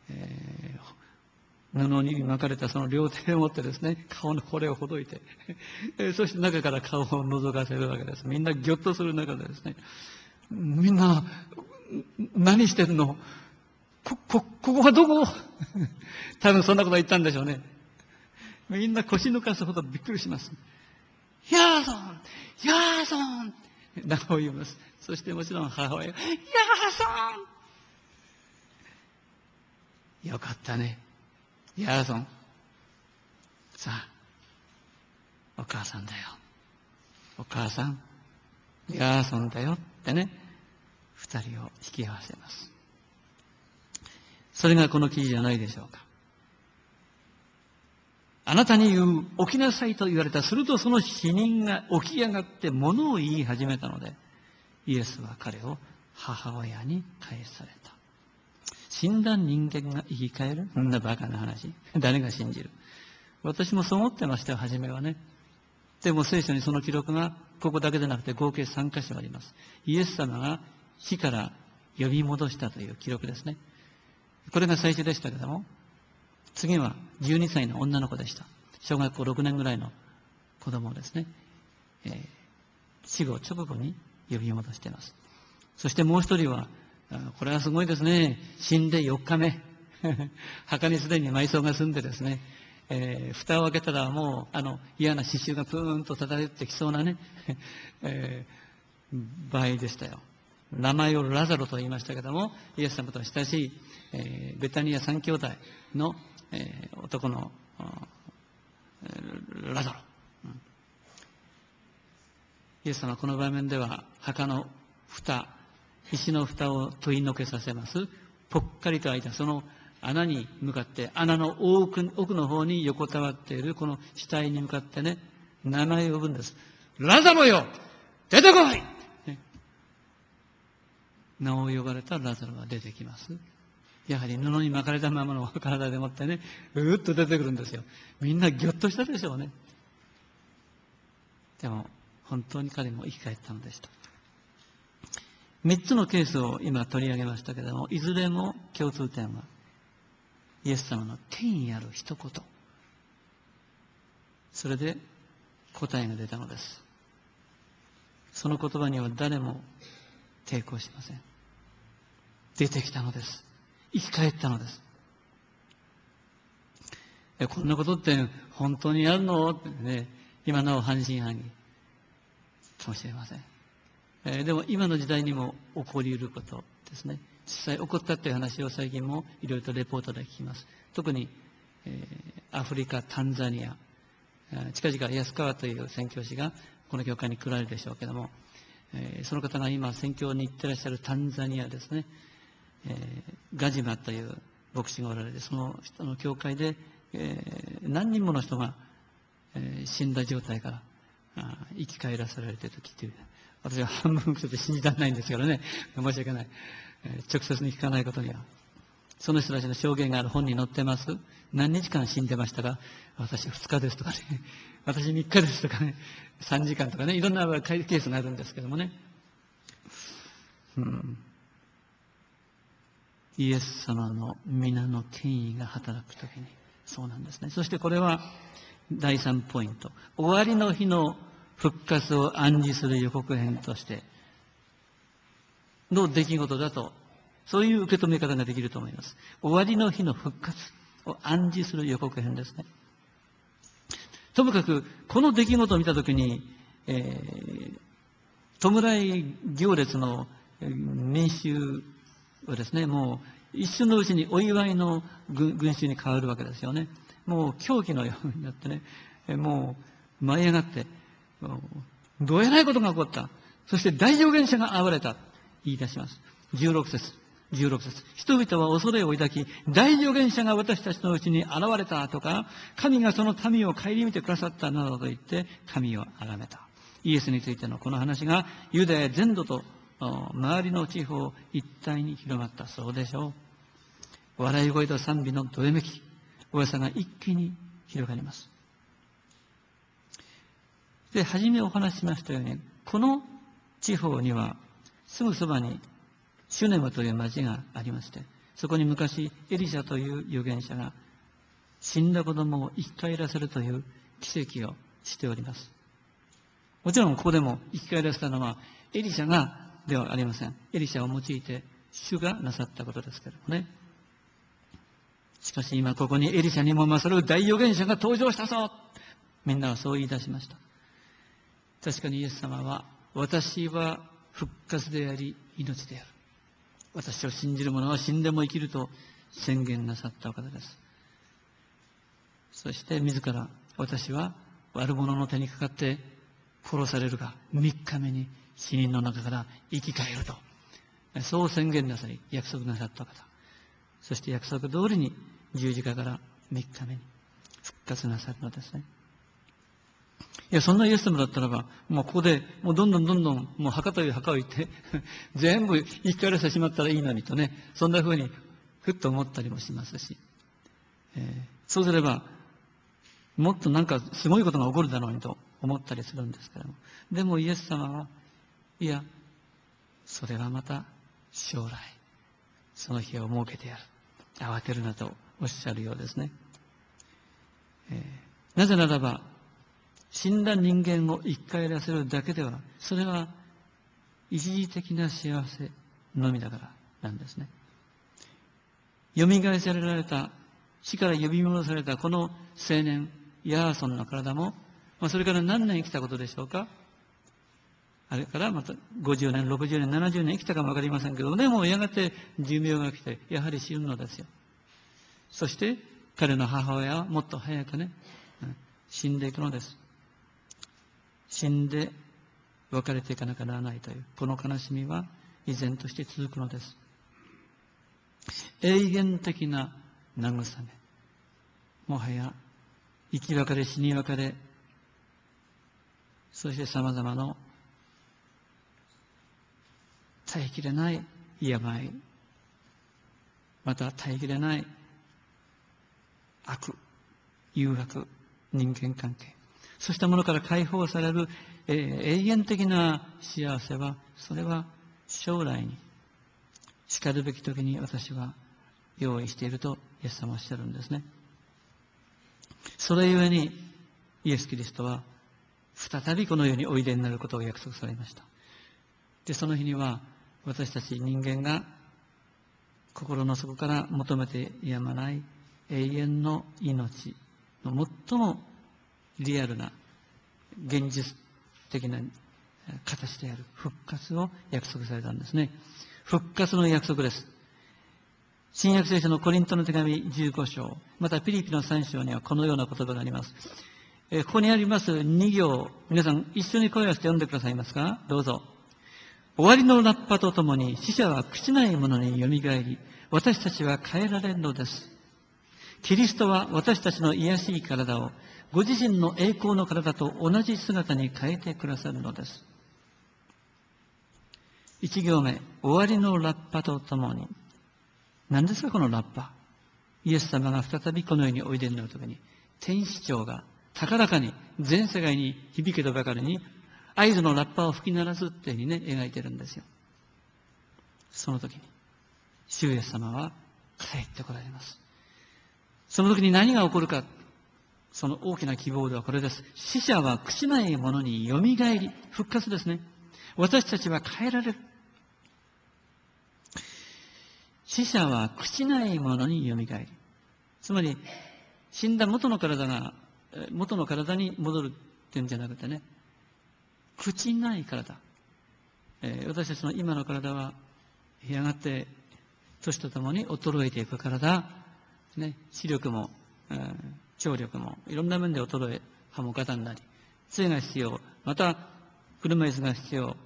布に巻かれたその両手を持ってですね、顔のこれをほどいてそして中から顔を覗かせるわけです。みんなぎょっとする中でですね、みんな何してるの、ここはどこ多分そんなこと言ったんでしょうね。みんな腰抜かすほどびっくりします。ヤーソンヤーソン名を言います。そしてもちろん母親がヤーソンよかったね。ヤーソン。さあ、お母さんだよ。お母さん、ヤーソンだよってね、二人を引き合わせます。それがこの記事じゃないでしょうか。あなたに言う、起きなさいと言われた。するとその死人が起き上がって物を言い始めたので、イエスは彼を母親に返された。死んだ人間が生き返る？そんなバカな話。誰が信じる？私もそう思ってましたよ、初めはね。でも聖書にその記録がここだけでなくて合計3箇所あります。イエス様が死から呼び戻したという記録ですね。これが最初でしたけども、次は12歳の女の子でした。小学校6年ぐらいの子供ですね。死後直後に呼び戻しています。そしてもう一人は、これはすごいですね。死んで4日目。墓にすでに埋葬が済んでですね、蓋を開けたらもう嫌な刺繍がプーンと漂ってきそうなね、場合でしたよ。名前をラザロと言いましたけども、イエス様と親しい、ベタニア3兄弟の、男のラザロ、イエス様はこの場面では墓の蓋、石の蓋を問いのけさせます。ぽっかりと開いたその穴に向かって、穴の奥の方に横たわっているこの死体に向かってね、名前を呼ぶんです。ラザロよ、出てこい、ね、名を呼ばれたラザロが出てきます。やはり布に巻かれたままの体でもってね、うーっと出てくるんですよ。みんなぎょっとしたでしょうね。でも本当に彼も生き返ったのでした。3つのケースを今取り上げましたけれども、いずれも共通点はイエス様の天にある一言、それで答えが出たのです。その言葉には誰も抵抗しません。出てきたのです。生き返ったのです。こんなことって本当にあるのってね、今なお半信半疑かもしれません。でも今の時代にも起こり得ることですね。実際起こったという話を最近もいろいろとレポートで聞きます。特に、アフリカ、タンザニア、近々安川という宣教師がこの教会に来られるでしょうけれども、その方が今宣教に行ってらっしゃるタンザニアですね、ガジマという牧師がおられて、その人の教会で、何人もの人が、死んだ状態から生き返らせられている時という、私は半分ちょっと信じられないんですけどね、申し訳ない、直接に聞かないことには。その人たちの証言がある本に載ってます。何日間死んでましたか？私2日ですとかね、私3日ですとかね、3時間とかね、いろんなケースがあるんですけどもね、イエス様の皆の権威が働くときにそうなんですね。そしてこれは第3ポイント、終わりの日の復活を暗示する予告編としての出来事だと、そういう受け止め方ができると思います。終わりの日の復活を暗示する予告編ですね。ともかくこの出来事を見たときに、弔い行列の民衆はですね、もう一瞬のうちにお祝いの群衆に変わるわけですよね。もう狂気のようになってね、もう舞い上がって、どうえらいことが起こった。そして大預言者が現れた。言い出します。16節。人々は恐れを抱き、大預言者が私たちのうちに現れたとか、神がその民を顧みてくださったなどと言って神を崇めた。イエスについてのこの話がユダヤ全土と周りの地方一帯に広まったそうでしょう。笑い声と賛美のどよめき、噂が一気に広がります。で、初めお話ししましたように、この地方にはすぐそばにシュネムという町がありまして、そこに昔エリシャという預言者が死んだ子供を生き返らせるという奇跡をしております。もちろんここでも生き返らせたのはエリシャがではありません。エリシャを用いて主がなさったことですけれどもね。しかし今ここにエリシャにも勝る大預言者が登場したぞ、みんなはそう言い出しました。確かにイエス様は、私は復活であり命である。私を信じる者は死んでも生きると宣言なさったお方です。そして自ら、私は悪者の手にかかって殺されるが、3日目に死人の中から生き返ると、そう宣言なさり、約束なさったお方。そして約束通りに十字架から3日目に復活なさるのですね。いや、そんなイエス様だったらば、もうここで、もうどんどん、もう墓という墓を行って、全部生き返らせてしまったらいいのにとね、そんな風に、ふっと思ったりもしますし、そうすれば、もっとなんかすごいことが起こるだろうにと思ったりするんですけども、でもイエス様は、いや、それはまた将来、その日を設けてやる。慌てるなとおっしゃるようですね。なぜならば、死んだ人間を生き返らせるだけでは、それは一時的な幸せのみだからなんですね。蘇らせられた、死から呼び戻されたこの青年、ヤーソンの体も、それから何年生きたことでしょうか。あれからまた50年、60年、70年生きたかもわかりませんけど、でもやがて寿命が来て、やはり死ぬのですよ。そして彼の母親はもっと早くね、死んでいくのです。死んで別れていかなきゃならないという、この悲しみは依然として続くのです。永遠的な慰め。もはや生き別れ、死に別れ、そして様々な耐えきれない病、また耐えきれない悪、誘惑、人間関係、そうしたものから解放される、永遠的な幸せは、それは将来にしかるべき時に私は用意しているとイエス様はおっしゃるんですね。それゆえにイエス・キリストは再びこの世においでになることを約束されました。で、その日には私たち人間が心の底から求めてやまない永遠の命の最もリアルな現実的な形である復活を約束されたんですね。復活の約束です。新約聖書のコリントの手紙15章、またピリピの3章にはこのような言葉があります。ここにあります2行、皆さん一緒に声をして読んでくださいますか。どうぞ。終わりのラッパとともに死者は朽ちないものによみがえり、私たちは変えられるのです。キリストは私たちの癒しい体をご自身の栄光の体と同じ姿に変えてくださるのです。1行目、終わりのラッパとともに。何ですかこのラッパ。イエス様が再びこの世においでになるときに、天使長が高らかに全世界に響けとばかりに合図のラッパを吹き鳴らすっていうふうにね、描いてるんですよ。その時に主イエス様は帰ってこられます。その時に何が起こるか、その大きな希望ではこれです。死者は朽ちないものによみがえり、復活ですね。私たちは変えられる。死者は朽ちないものによみがえり。つまり死んだ元の体に戻るっていうんじゃなくてね、朽ちない体、私たちの今の体はやがて年とともに衰えていく体、ね、視力も、聴力もいろんな面で衰え、歯もガタになり、杖が必要、また車椅子が必要、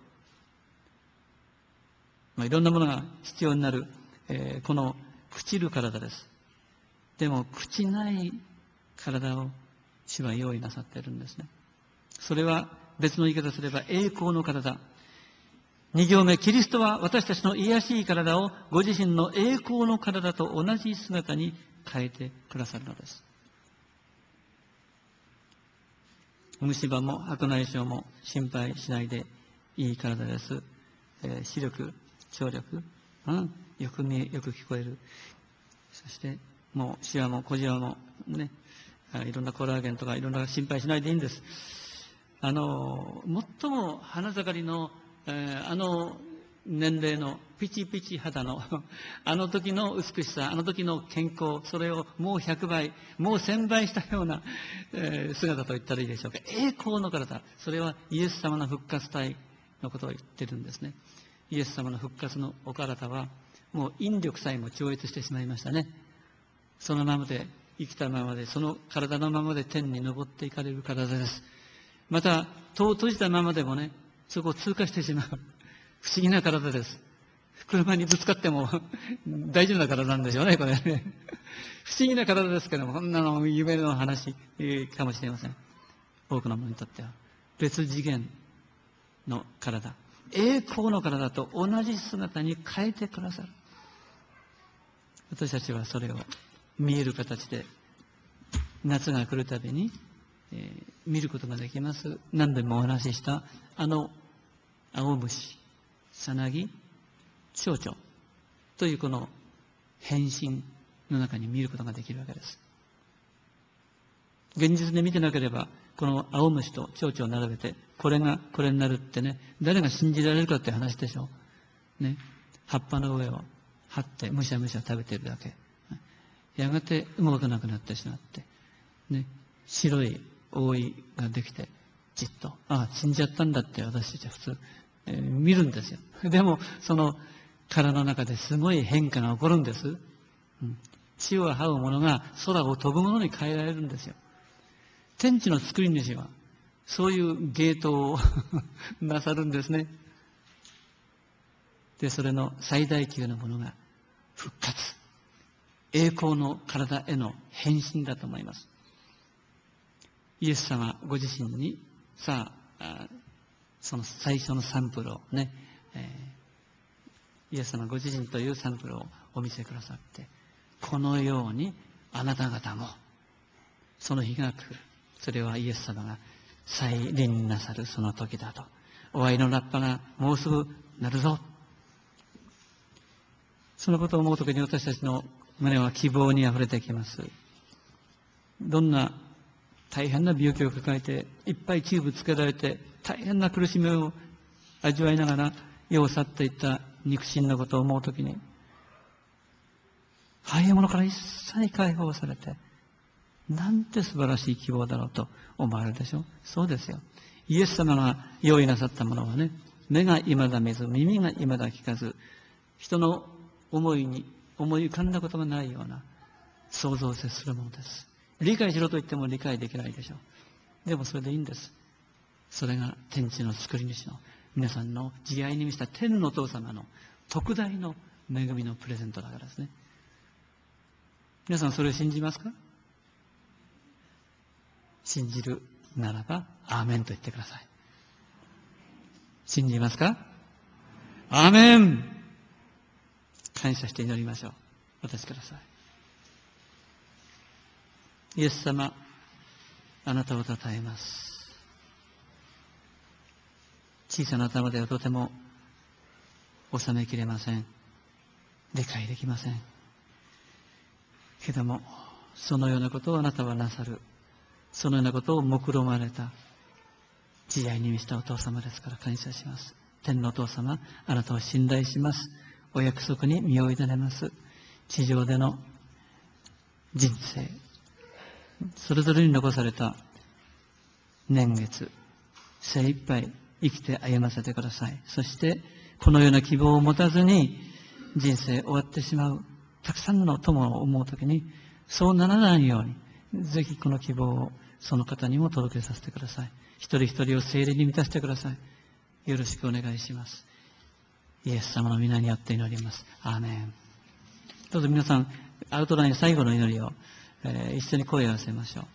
いろんなものが必要になる、この朽ちる体です。でも朽ちない体を主は用意なさっているんですね。それは別の言い方すれば栄光の体。2行目、キリストは私たちの癒しい体をご自身の栄光の体と同じ姿に変えてくださるのです。虫歯も白内障も心配しないでいい体です。視力、聴力、よく見え、よく聞こえる。そしてもうシワも小じわもね、いろんなコラーゲンとかいろんな心配しないでいいんです。最も花盛りの、年齢のピチピチ肌のあの時の美しさ、あの時の健康、それをもう100倍、もう1000倍したような、姿と言ったらいいでしょうか。栄光の体、それはイエス様の復活体のことを言ってるんですね。イエス様の復活のお体はもう引力さえも超越してしまいましたね。そのままで、生きたままで、その体のままで天に昇っていかれる体です。また、戸を閉じたままでもね、そこを通過してしまう。不思議な体です。車にぶつかっても大丈夫な体なんでしょうね、これね。不思議な体ですけども、こんなの夢の話かもしれません。多くの者にとっては。別次元の体。栄光の体と同じ姿に変えてくださる。私たちはそれを見える形で夏が来るたびに、見ることができます。何度もお話しした青虫、さなぎ、蝶々というこの変身の中に見ることができるわけです。現実で見てなければ、この青虫と蝶々を並べて、これがこれになるってね、誰が信じられるかって話でしょう。ね。葉っぱの上を張ってむしゃむしゃ食べているだけ。やがて動かなくなってしまって、ね、白い覆いができて、じっと、死んじゃったんだって私たちは普通、見るんですよ。でも、その殻の中ですごい変化が起こるんです。地を這うものが空を飛ぶものに変えられるんですよ。天地の作り主は、そういう芸当をなさるんですね。で、それの最大級のものが復活。栄光の体への変身だと思います。イエス様ご自身に、その最初のサンプルをね、イエス様ご自身というサンプルをお見せくださって、このようにあなた方も、その日が来る。それはイエス様が再臨なさるその時だと。終わりのラッパがもうすぐ鳴るぞ。そのことを思うときに私たちの胸は希望にあふれてきます。どんな大変な病気を抱えて、いっぱいチューブつけられて、大変な苦しみを味わいながら世を去っていった肉親のことを思うときに、ああいうものから一切解放されて、なんて素晴らしい希望だろうと思われるでしょう。そうですよ。イエス様が用意なさったものはね、目が未だ見ず、耳が未だ聞かず、人の思いに思い浮かんだことがないような想像を接するものです。理解しろと言っても理解できないでしょう。でもそれでいいんです。それが天地の作り主の皆さんの慈愛に満ちた天のお父様の特大の恵みのプレゼントだからですね。皆さんそれを信じますか？信じるならばアーメンと言ってください。信じますか？アーメン。感謝して祈りましょう。お立ちください。イエス様、あなたを称えます。小さな頭ではとても収めきれません。理解できません。けども、そのようなことをあなたはなさる。そのようなことを目論まれた慈愛に満ちたお父様ですから感謝します。天のお父様、あなたを信頼します。お約束に身を委ねます。地上での人生、それぞれに残された年月、精一杯生きて歩ませてください。そして、このような希望を持たずに人生終わってしまう、たくさんの友を思うときに、そうならないように、ぜひこの希望をその方にも届けさせてください。一人一人を聖霊に満たしてください。よろしくお願いします。イエス様の皆によって祈ります。アーメン。どうぞ皆さん、アウトライン最後の祈りを、一緒に声を合わせましょう。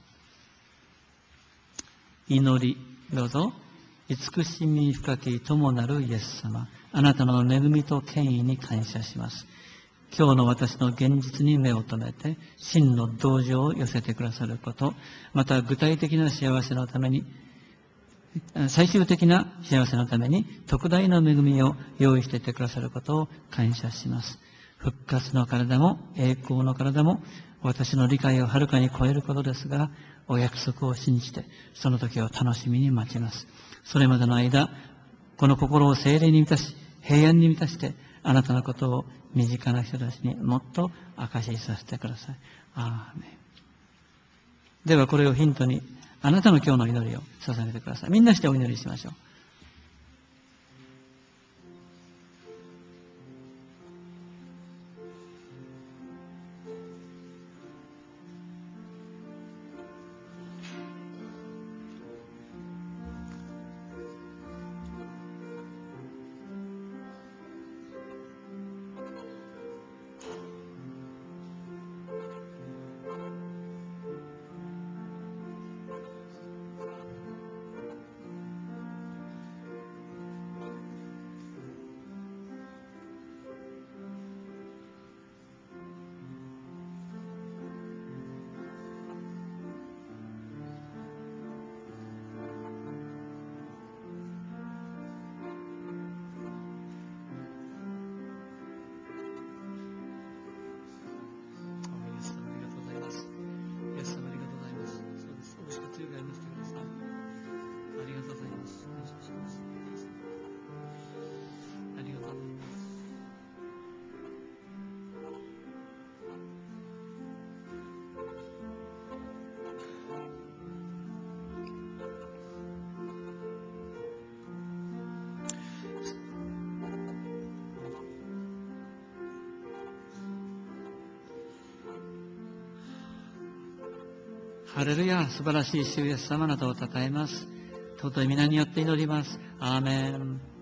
祈り、どうぞ。慈しみ深き友なるイエス様、あなたの恵みと権威に感謝します。今日の私の現実に目を留めて、真の同情を寄せてくださること、また具体的な幸せのために、最終的な幸せのために特大の恵みを用意していてくださることを感謝します。復活の体も栄光の体も私の理解をはるかに超えることですが、お約束を信じてその時を楽しみに待ちます。それまでの間、この心を聖霊に満たし、平安に満たして、あなたのことを身近な人たちにもっと証しさせてください。アーメン。ではこれをヒントに、あなたの今日の祈りを捧げてください。みんなしてお祈りしましょう。 ハレルヤ、素晴らしい主イエス様、あなたを称えます。尊い皆によって祈ります。アーメン。